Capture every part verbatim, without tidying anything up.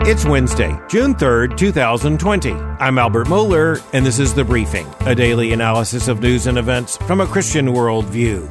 It's Wednesday, June third, two thousand twenty. I'm Albert Mohler, and this is The Briefing, a daily analysis of news and events from a Christian worldview.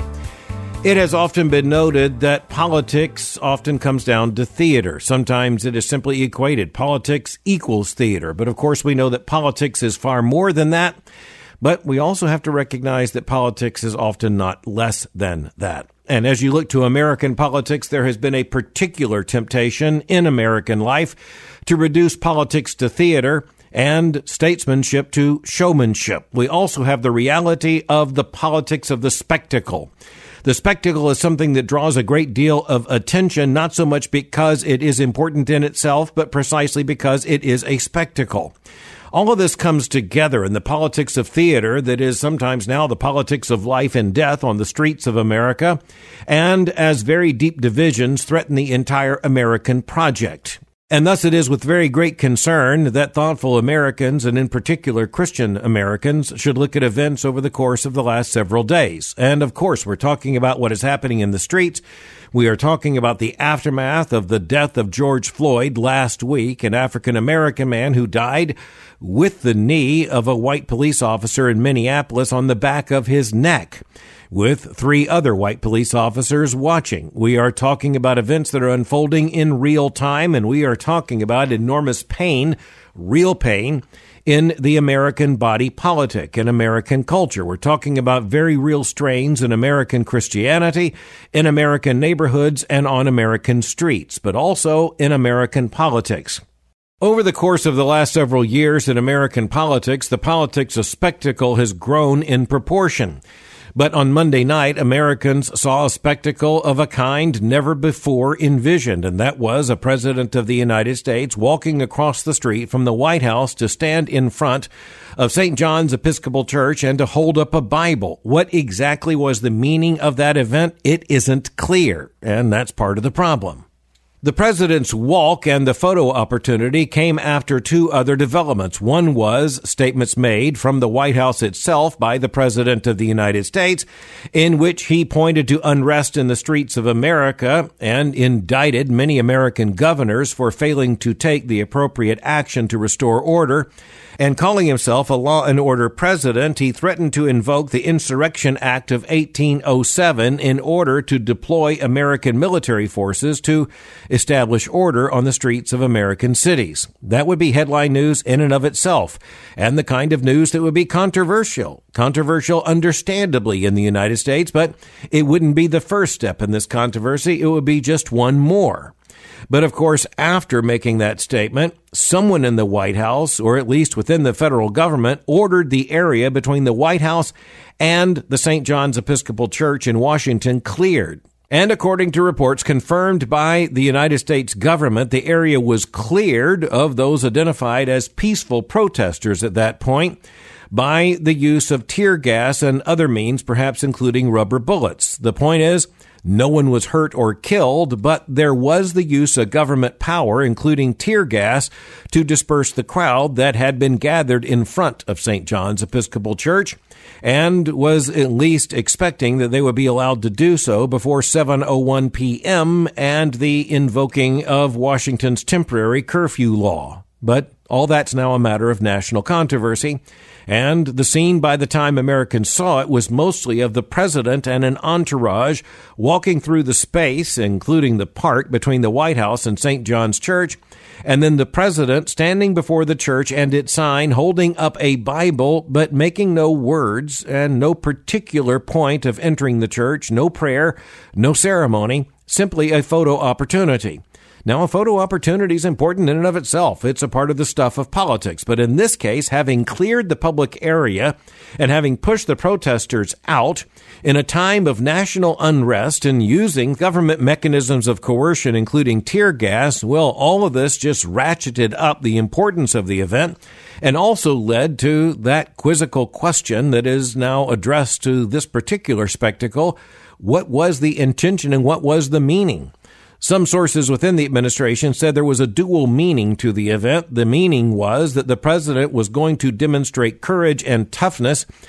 It has often been noted that politics often comes down to theater. Sometimes it is simply equated. Politics equals theater. But of course, we know that politics is far more than that. But we also have to recognize that politics is often not less than that. And as you look to American politics, there has been a particular temptation in American life to reduce politics to theater and statesmanship to showmanship. We also have the reality of the politics of the spectacle. The spectacle is something that draws a great deal of attention, not so much because it is important in itself, but precisely because it is a spectacle. All of this comes together in the politics of theater that is sometimes now the politics of life and death on the streets of America, and as very deep divisions threaten the entire American project. And thus it is with very great concern that thoughtful Americans, and in particular Christian Americans, should look at events over the course of the last several days. And of course, we're talking about what is happening in the streets. We are talking about the aftermath of the death of George Floyd last week, an African-American man who died with the knee of a white police officer in Minneapolis on the back of his neck, with three other white police officers watching. We are talking about events that are unfolding in real time, and we are talking about enormous pain, real pain, in the American body politic, in American culture. We're talking about very real strains in American Christianity, in American neighborhoods, and on American streets, but also in American politics. Over the course of the last several years in American politics, the politics of spectacle has grown in proportion. But on Monday night, Americans saw a spectacle of a kind never before envisioned, and that was a president of the United States walking across the street from the White House to stand in front of Saint John's Episcopal Church and to hold up a Bible. What exactly was the meaning of that event? It isn't clear, and that's part of the problem. The president's walk and the photo opportunity came after two other developments. One was statements made from the White House itself by the President of the United States, in which he pointed to unrest in the streets of America and indicted many American governors for failing to take the appropriate action to restore order. And calling himself a law and order president, he threatened to invoke the Insurrection Act of eighteen oh seven in order to deploy American military forces to establish order on the streets of American cities. That would be headline news in and of itself, and the kind of news that would be controversial. Controversial, understandably, in the United States, but it wouldn't be the first step in this controversy. It would be just one more. But of course, after making that statement, someone in the White House, or at least within the federal government, ordered the area between the White House and the Saint John's Episcopal Church in Washington cleared. And according to reports confirmed by the United States government, the area was cleared of those identified as peaceful protesters at that point by the use of tear gas and other means, perhaps including rubber bullets. The point is, no one was hurt or killed, but there was the use of government power, including tear gas, to disperse the crowd that had been gathered in front of Saint John's Episcopal Church and was at least expecting that they would be allowed to do so before seven oh one p.m. and the invoking of Washington's temporary curfew law. But all that's now a matter of national controversy, and the scene by the time Americans saw it was mostly of the president and an entourage walking through the space, including the park between the White House and Saint John's Church, and then the president standing before the church and its sign holding up a Bible, but making no words and no particular point of entering the church, no prayer, no ceremony, simply a photo opportunity. Now, a photo opportunity is important in and of itself. It's a part of the stuff of politics. But in this case, having cleared the public area and having pushed the protesters out in a time of national unrest and using government mechanisms of coercion, including tear gas, well, all of this just ratcheted up the importance of the event and also led to that quizzical question that is now addressed to this particular spectacle. What was the intention and what was the meaning? Some sources within the administration said there was a dual meaning to the event. The meaning was that the president was going to demonstrate courage and toughness.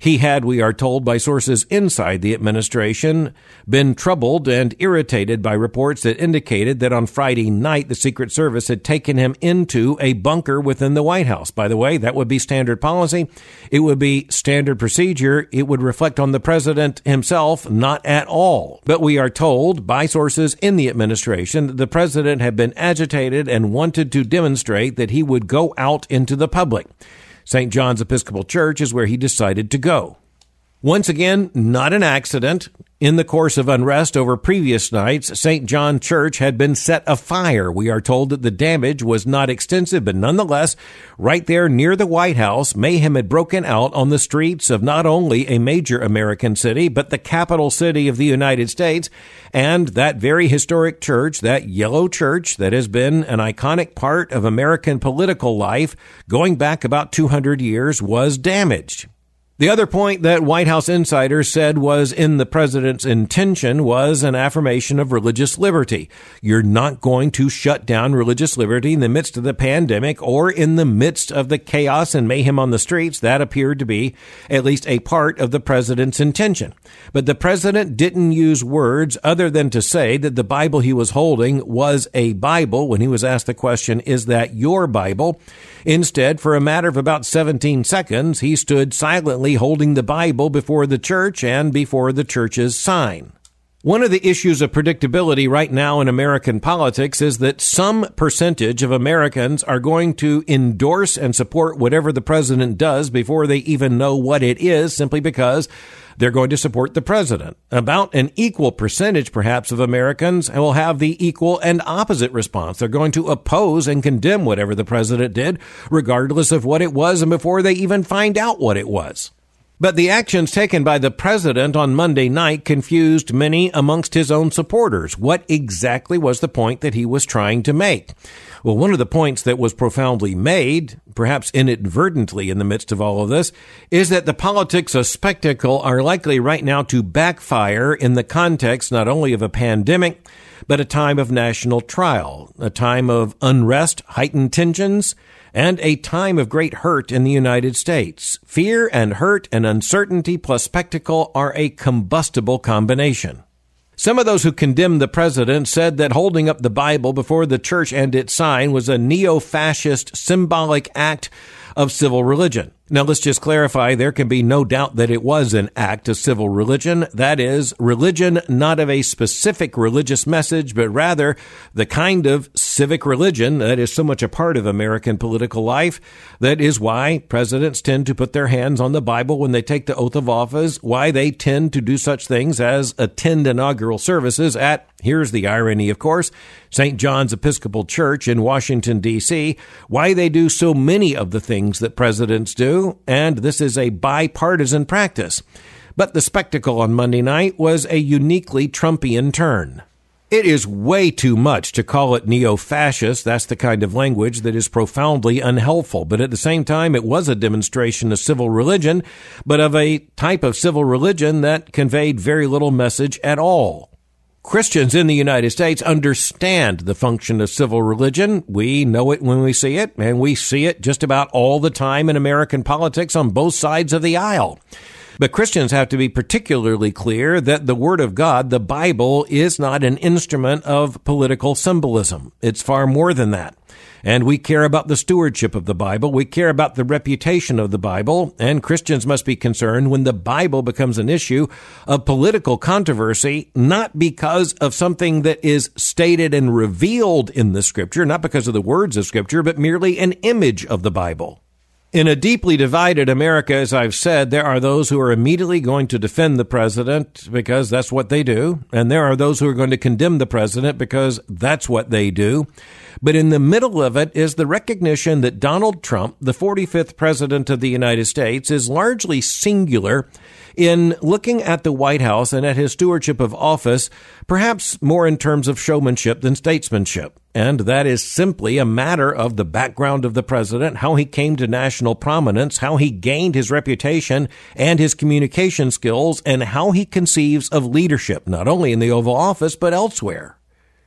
He had, we are told by sources inside the administration, been troubled and irritated by reports that indicated that on Friday night the Secret Service had taken him into a bunker within the White House. By the way, that would be standard policy. It would be standard procedure. It would reflect on the president himself, not at all. But we are told by sources in the administration that the president had been agitated and wanted to demonstrate that he would go out into the public. Saint John's Episcopal Church is where he decided to go. Once again, not an accident. In the course of unrest over previous nights, Saint John Church had been set afire. We are told that the damage was not extensive, but nonetheless, right there near the White House, mayhem had broken out on the streets of not only a major American city, but the capital city of the United States. And that very historic church, that yellow church that has been an iconic part of American political life going back about two hundred years, was damaged. The other point that White House insiders said was in the president's intention was an affirmation of religious liberty. You're not going to shut down religious liberty in the midst of the pandemic or in the midst of the chaos and mayhem on the streets. That appeared to be at least a part of the president's intention. But the president didn't use words other than to say that the Bible he was holding was a Bible when he was asked the question, "Is that your Bible?" Instead, for a matter of about seventeen seconds, he stood silently holding the Bible before the church and before the church's sign. One of the issues of predictability right now in American politics is that some percentage of Americans are going to endorse and support whatever the president does before they even know what it is, simply because they're going to support the president. About an equal percentage, perhaps, of Americans will have the equal and opposite response. They're going to oppose and condemn whatever the president did, regardless of what it was and before they even find out what it was. But the actions taken by the president on Monday night confused many amongst his own supporters. What exactly was the point that he was trying to make? Well, one of the points that was profoundly made, perhaps inadvertently in the midst of all of this, is that the politics of spectacle are likely right now to backfire in the context not only of a pandemic, but a time of national trial, a time of unrest, heightened tensions, and a time of great hurt in the United States. Fear and hurt and uncertainty plus spectacle are a combustible combination. Some of those who condemned the president said that holding up the Bible before the church and its sign was a neo-fascist symbolic act of civil religion. Now, let's just clarify, there can be no doubt that it was an act of civil religion. That is, religion not of a specific religious message, but rather the kind of civic religion that is so much a part of American political life. That is why presidents tend to put their hands on the Bible when they take the oath of office, why they tend to do such things as attend inaugural services at, here's the irony, of course, Saint John's Episcopal Church in Washington, D C, why they do so many of the things that presidents do. And this is a bipartisan practice. But the spectacle on Monday night was a uniquely Trumpian turn. It is way too much to call it neo-fascist. That's the kind of language that is profoundly unhelpful. But at the same time, it was a demonstration of civil religion, but of a type of civil religion that conveyed very little message at all. Christians in the United States understand the function of civil religion. We know it when we see it, and we see it just about all the time in American politics on both sides of the aisle. But Christians have to be particularly clear that the Word of God, the Bible, is not an instrument of political symbolism. It's far more than that. And we care about the stewardship of the Bible. We care about the reputation of the Bible. And Christians must be concerned when the Bible becomes an issue of political controversy, not because of something that is stated and revealed in the Scripture, not because of the words of Scripture, but merely an image of the Bible. In a deeply divided America, as I've said, there are those who are immediately going to defend the president because that's what they do. And there are those who are going to condemn the president because that's what they do. But in the middle of it is the recognition that Donald Trump, the forty-fifth president of the United States, is largely singular in looking at the White House and at his stewardship of office, perhaps more in terms of showmanship than statesmanship. And that is simply a matter of the background of the president, how he came to national prominence, how he gained his reputation and his communication skills, and how he conceives of leadership, not only in the Oval Office, but elsewhere.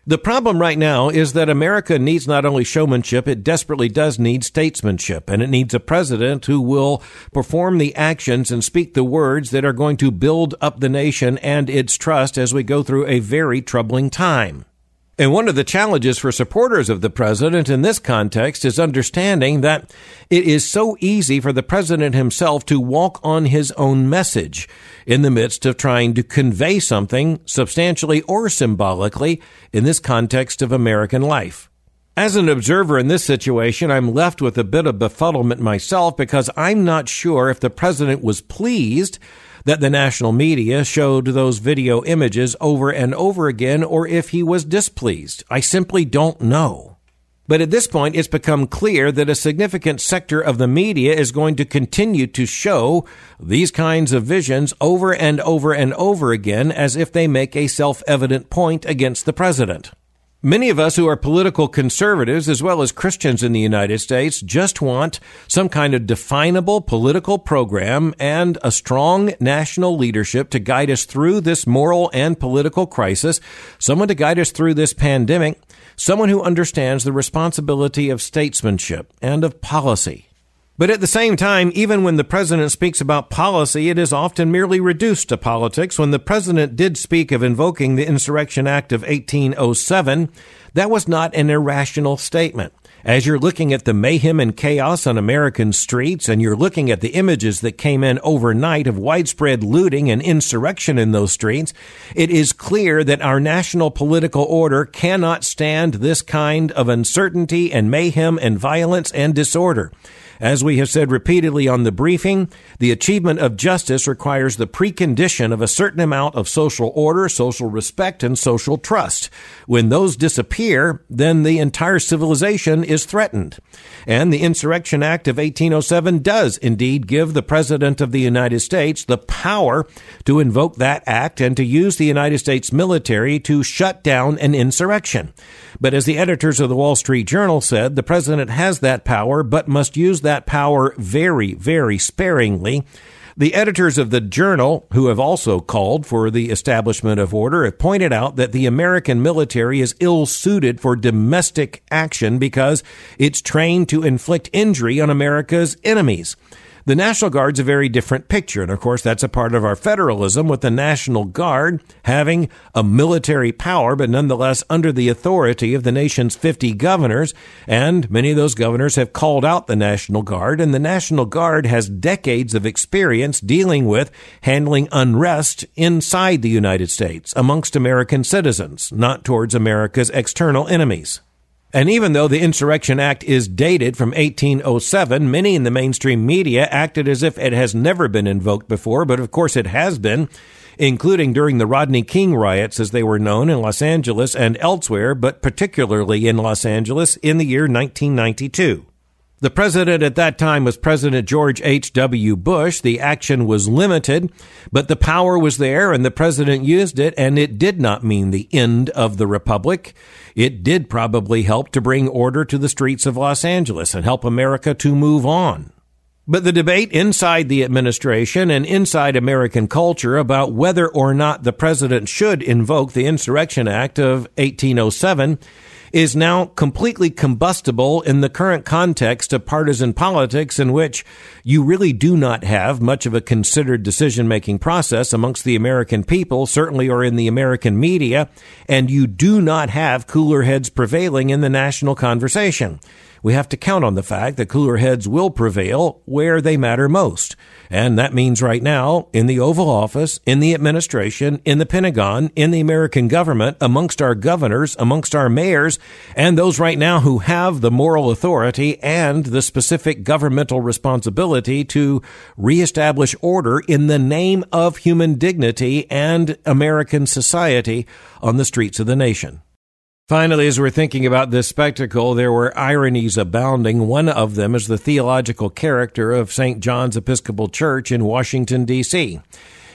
The problem right now is that America needs not only showmanship, it desperately does need statesmanship, and it needs a president who will perform the actions and speak the words that are going to build up the nation and its trust as we go through a very troubling time. And one of the challenges for supporters of the president in this context is understanding that it is so easy for the president himself to walk on his own message in the midst of trying to convey something substantially or symbolically in this context of American life. As an observer in this situation, I'm left with a bit of befuddlement myself because I'm not sure if the president was pleased that the national media showed those video images over and over again, or if he was displeased. I simply don't know. But at this point, it's become clear that a significant sector of the media is going to continue to show these kinds of visions over and over and over again as if they make a self-evident point against the president. Many of us who are political conservatives, as well as Christians in the United States, just want some kind of definable political program and a strong national leadership to guide us through this moral and political crisis, someone to guide us through this pandemic, someone who understands the responsibility of statesmanship and of policy. But at the same time, even when the president speaks about policy, it is often merely reduced to politics. When the president did speak of invoking the Insurrection Act of eighteen oh seven, that was not an irrational statement. As you're looking at the mayhem and chaos on American streets, and you're looking at the images that came in overnight of widespread looting and insurrection in those streets, it is clear that our national political order cannot stand this kind of uncertainty and mayhem and violence and disorder. As we have said repeatedly on the briefing, the achievement of justice requires the precondition of a certain amount of social order, social respect, and social trust. When those disappear, then the entire civilization is threatened. And the Insurrection Act of eighteen oh seven does indeed give the President of the United States the power to invoke that act and to use the United States military to shut down an insurrection. But as the editors of the Wall Street Journal said, the president has that power, but must use that power very, very sparingly. The editors of the Journal, who have also called for the establishment of order, have pointed out that the American military is ill-suited for domestic action because it's trained to inflict injury on America's enemies. The National Guard's a very different picture, and of course that's a part of our federalism, with the National Guard having a military power, but nonetheless under the authority of the nation's fifty governors, and many of those governors have called out the National Guard, and the National Guard has decades of experience dealing with handling unrest inside the United States, amongst American citizens, not towards America's external enemies. And even though the Insurrection Act is dated from eighteen oh seven, many in the mainstream media acted as if it has never been invoked before, but of course it has been, including during the Rodney King riots, as they were known, in Los Angeles and elsewhere, but particularly in Los Angeles in the year nineteen ninety-two. The president at that time was President George H W. Bush. The action was limited, but the power was there, and the president used it, and it did not mean the end of the republic. It did probably help to bring order to the streets of Los Angeles and help America to move on. But the debate inside the administration and inside American culture about whether or not the president should invoke the Insurrection Act of eighteen oh seven is now completely combustible in the current context of partisan politics, in which you really do not have much of a considered decision-making process amongst the American people, certainly or in the American media, and you do not have cooler heads prevailing in the national conversation. We have to count on the fact that cooler heads will prevail where they matter most. And that means right now, in the Oval Office, in the administration, in the Pentagon, in the American government, amongst our governors, amongst our mayors, and those right now who have the moral authority and the specific governmental responsibility to reestablish order in the name of human dignity and American society on the streets of the nation. Finally, as we're thinking about this spectacle, there were ironies abounding. One of them is the theological character of Saint John's Episcopal Church in Washington, D C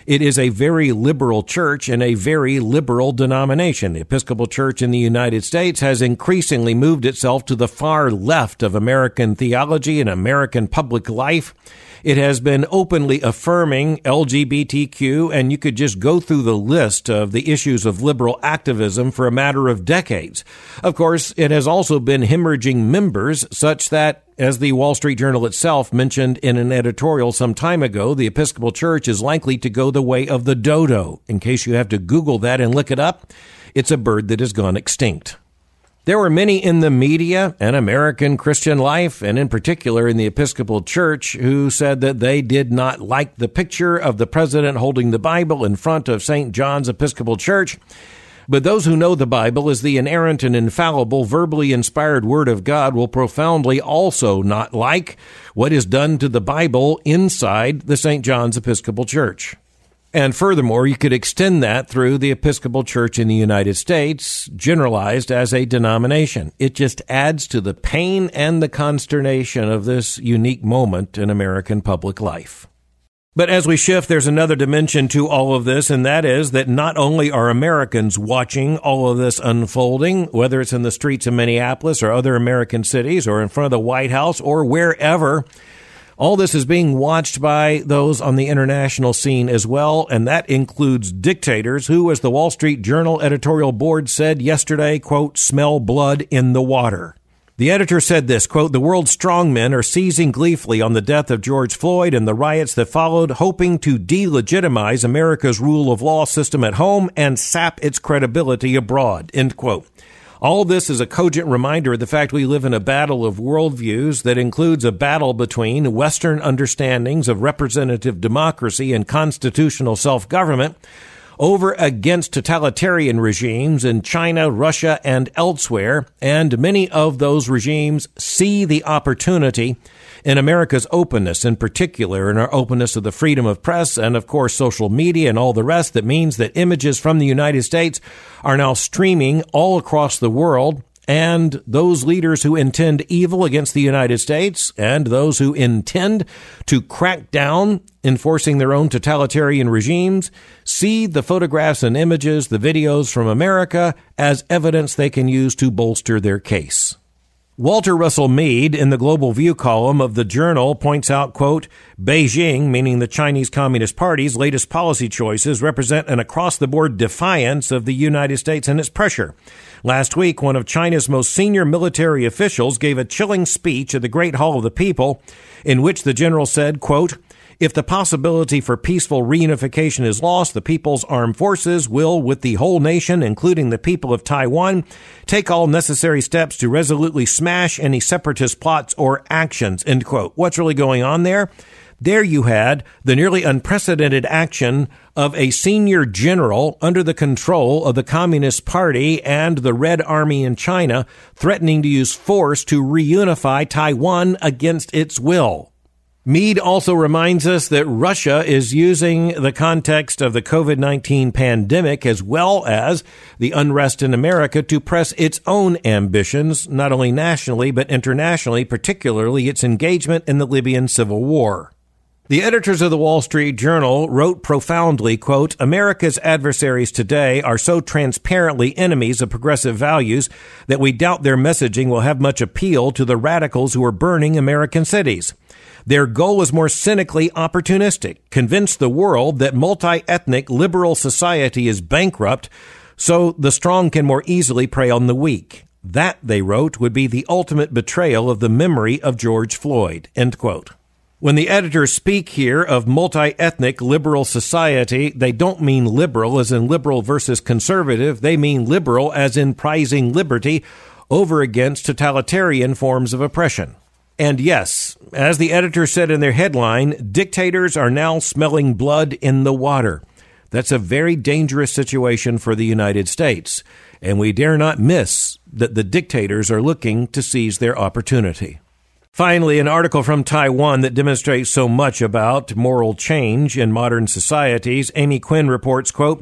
It is a very liberal church and a very liberal denomination. The Episcopal Church in the United States has increasingly moved itself to the far left of American theology and American public life. It has been openly affirming L G B T Q, and you could just go through the list of the issues of liberal activism for a matter of decades. Of course, it has also been hemorrhaging members such that, as the Wall Street Journal itself mentioned in an editorial some time ago, the Episcopal Church is likely to go the way of the dodo. In case you have to Google that and look it up, it's a bird that has gone extinct. There were many in the media and American Christian life, and in particular in the Episcopal Church, who said that they did not like the picture of the president holding the Bible in front of Saint John's Episcopal Church. But those who know the Bible as the inerrant and infallible, verbally inspired Word of God will profoundly also not like what is done to the Bible inside the Saint John's Episcopal Church. And furthermore, you could extend that through the Episcopal Church in the United States, generalized as a denomination. It just adds to the pain and the consternation of this unique moment in American public life. But as we shift, there's another dimension to all of this, and that is that not only are Americans watching all of this unfolding, whether it's in the streets of Minneapolis or other American cities or in front of the White House or wherever, all this is being watched by those on the international scene as well, and that includes dictators who, as the Wall Street Journal editorial board said yesterday, quote, smell blood in the water. The editor said this, quote, the world's strongmen are seizing gleefully on the death of George Floyd and the riots that followed, hoping to delegitimize America's rule of law system at home and sap its credibility abroad, end quote. All this is a cogent reminder of the fact we live in a battle of worldviews that includes a battle between Western understandings of representative democracy and constitutional self-government over against totalitarian regimes in China, Russia, and elsewhere, and many of those regimes see the opportunity in America's openness, in particular in our openness of the freedom of press and, of course, social media and all the rest. That means that images from the United States are now streaming all across the world, and those leaders who intend evil against the United States and those who intend to crack down, enforcing their own totalitarian regimes, see the photographs and images, the videos from America, as evidence they can use to bolster their case. Walter Russell Mead, in the Global View column of the Journal, points out, quote, Beijing, meaning the Chinese Communist Party's latest policy choices, represent an across-the-board defiance of the United States and its pressure. Last week, one of China's most senior military officials gave a chilling speech at the Great Hall of the People, in which the general said, quote, if the possibility for peaceful reunification is lost, the People's Armed Forces will, with the whole nation, including the people of Taiwan, take all necessary steps to resolutely smash any separatist plots or actions, end quote. What's really going on there? There you had the nearly unprecedented action of a senior general under the control of the Communist Party and the Red Army in China, threatening to use force to reunify Taiwan against its will. Mead also reminds us that Russia is using the context of the covid nineteen pandemic as well as the unrest in America to press its own ambitions, not only nationally but internationally, particularly its engagement in the Libyan civil war. The editors of the Wall Street Journal wrote profoundly, quote, America's adversaries today are so transparently enemies of progressive values that we doubt their messaging will have much appeal to the radicals who are burning American cities. Their goal is more cynically opportunistic, convince the world that multi-ethnic liberal society is bankrupt so the strong can more easily prey on the weak. That, they wrote, would be the ultimate betrayal of the memory of George Floyd, end quote. When the editors speak here of multi-ethnic liberal society, they don't mean liberal as in liberal versus conservative. They mean liberal as in prizing liberty over against totalitarian forms of oppression. And yes, as the editor said in their headline, dictators are now smelling blood in the water. That's a very dangerous situation for the United States, and we dare not miss that the dictators are looking to seize their opportunity. Finally, an article from Taiwan that demonstrates so much about moral change in modern societies. Amy Quinn reports, quote,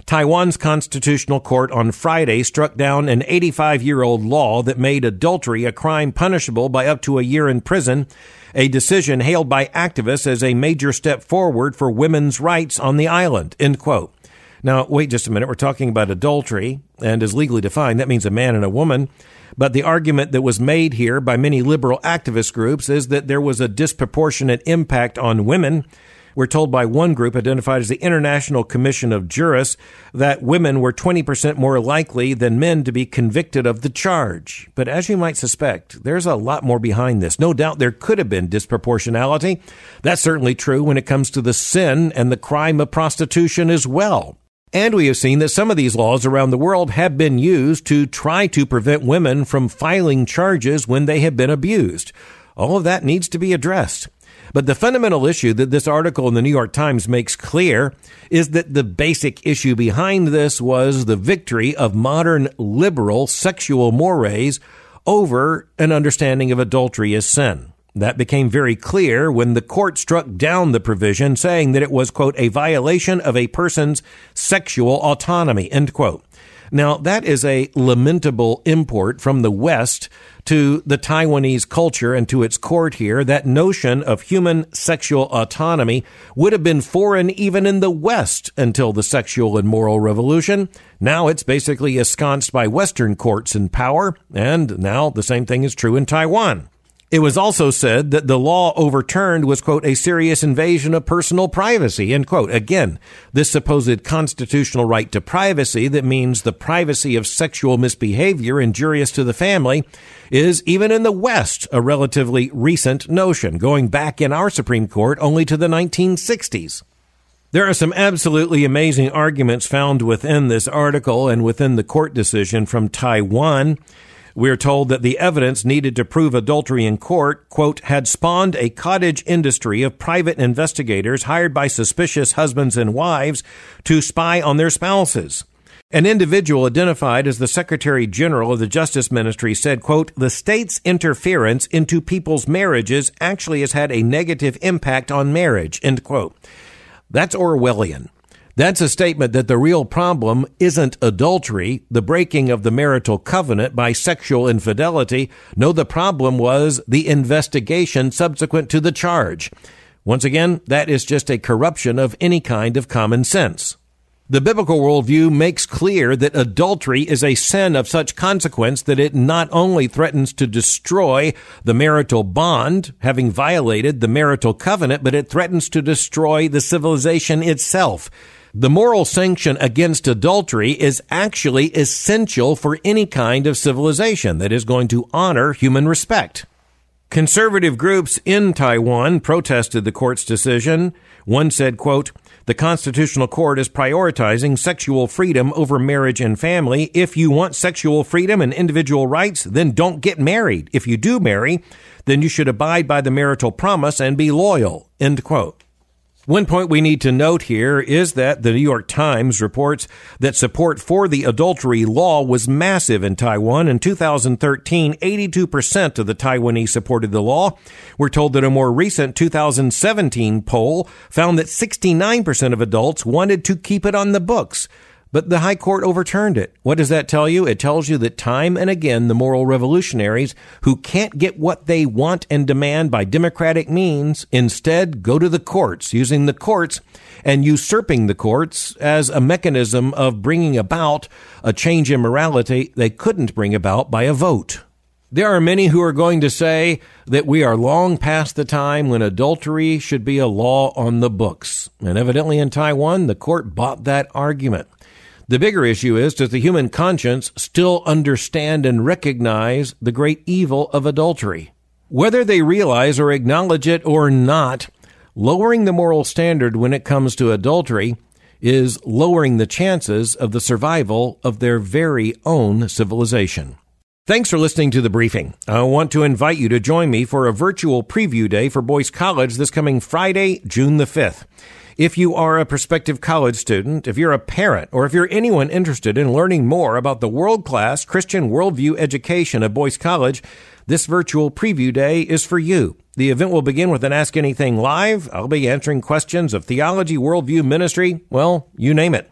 Taiwan's constitutional court on Friday struck down an eighty-five-year-old law that made adultery a crime punishable by up to a year in prison, a decision hailed by activists as a major step forward for women's rights on the island, end quote. Now, wait just a minute. We're talking about adultery, and as legally defined, that means a man and a woman. But the argument that was made here by many liberal activist groups is that there was a disproportionate impact on women. We're told by one group, identified as the International Commission of Jurists, that women were twenty percent more likely than men to be convicted of the charge. But as you might suspect, there's a lot more behind this. No doubt there could have been disproportionality. That's certainly true when it comes to the sin and the crime of prostitution as well. And we have seen that some of these laws around the world have been used to try to prevent women from filing charges when they have been abused. All of that needs to be addressed. But the fundamental issue that this article in the New York Times makes clear is that the basic issue behind this was the victory of modern liberal sexual mores over an understanding of adultery as sin. That became very clear when the court struck down the provision, saying that it was, quote, a violation of a person's sexual autonomy, end quote. Now, that is a lamentable import from the West to the Taiwanese culture and to its court here. That notion of human sexual autonomy would have been foreign even in the West until the sexual and moral revolution. Now it's basically ensconced by Western courts in power, and now the same thing is true in Taiwan. It was also said that the law overturned was, quote, a serious invasion of personal privacy, end quote. Again, this supposed constitutional right to privacy that means the privacy of sexual misbehavior injurious to the family is, even in the West, a relatively recent notion, going back in our Supreme Court only to the nineteen sixties. There are some absolutely amazing arguments found within this article and within the court decision from Taiwan. We're told that the evidence needed to prove adultery in court, quote, had spawned a cottage industry of private investigators hired by suspicious husbands and wives to spy on their spouses. An individual identified as the Secretary General of the Justice Ministry said, quote, the state's interference into people's marriages actually has had a negative impact on marriage, end quote. That's Orwellian. That's a statement that the real problem isn't adultery, the breaking of the marital covenant by sexual infidelity. No, the problem was the investigation subsequent to the charge. Once again, that is just a corruption of any kind of common sense. The biblical worldview makes clear that adultery is a sin of such consequence that it not only threatens to destroy the marital bond, having violated the marital covenant, but it threatens to destroy the civilization itself. The moral sanction against adultery is actually essential for any kind of civilization that is going to honor human respect. Conservative groups in Taiwan protested the court's decision. One said, quote, the Constitutional Court is prioritizing sexual freedom over marriage and family. If you want sexual freedom and individual rights, then don't get married. If you do marry, then you should abide by the marital promise and be loyal, end quote. One point we need to note here is that the New York Times reports that support for the adultery law was massive in Taiwan. In two thousand thirteen, eighty-two percent of the Taiwanese supported the law. We're told that a more recent two thousand seventeen poll found that sixty-nine percent of adults wanted to keep it on the books. But the High Court overturned it. What does that tell you? It tells you that time and again, the moral revolutionaries who can't get what they want and demand by democratic means instead go to the courts, using the courts and usurping the courts as a mechanism of bringing about a change in morality they couldn't bring about by a vote. There are many who are going to say that we are long past the time when adultery should be a law on the books. And evidently in Taiwan, the court bought that argument. The bigger issue is, does the human conscience still understand and recognize the great evil of adultery? Whether they realize or acknowledge it or not, lowering the moral standard when it comes to adultery is lowering the chances of the survival of their very own civilization. Thanks for listening to The Briefing. I want to invite you to join me for a virtual preview day for Boyce College this coming Friday, June the fifth. If you are a prospective college student, if you're a parent, or if you're anyone interested in learning more about the world-class Christian worldview education at Boyce College, this virtual preview day is for you. The event will begin with an Ask Anything Live. I'll be answering questions of theology, worldview, ministry, well, you name it.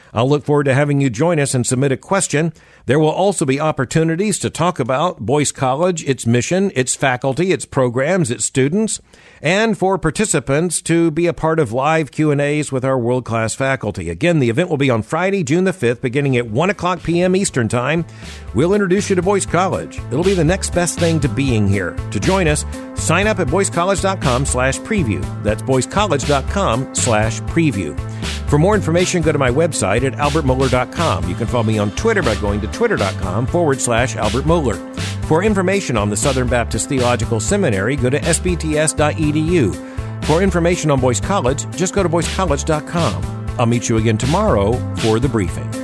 I'll look forward to having you join us and submit a question. There will also be opportunities to talk about Boyce College, its mission, its faculty, its programs, its students, and for participants to be a part of live Q and A's with our world-class faculty. Again, the event will be on Friday, June the fifth, beginning at one o'clock p.m. Eastern Time. We'll introduce you to Boyce College. It'll be the next best thing to being here. To join us, sign up at boycecollege.com slash preview. That's boycecollege.com slash preview. For more information, go to my website at albert mohler dot com. You can follow me on Twitter by going to twitter.com forward slash Albert Mohler. For information on the Southern Baptist Theological Seminary, go to s b t s dot e d u. For information on Boyce College, just go to boyce college dot com. I'll meet you again tomorrow for the briefing.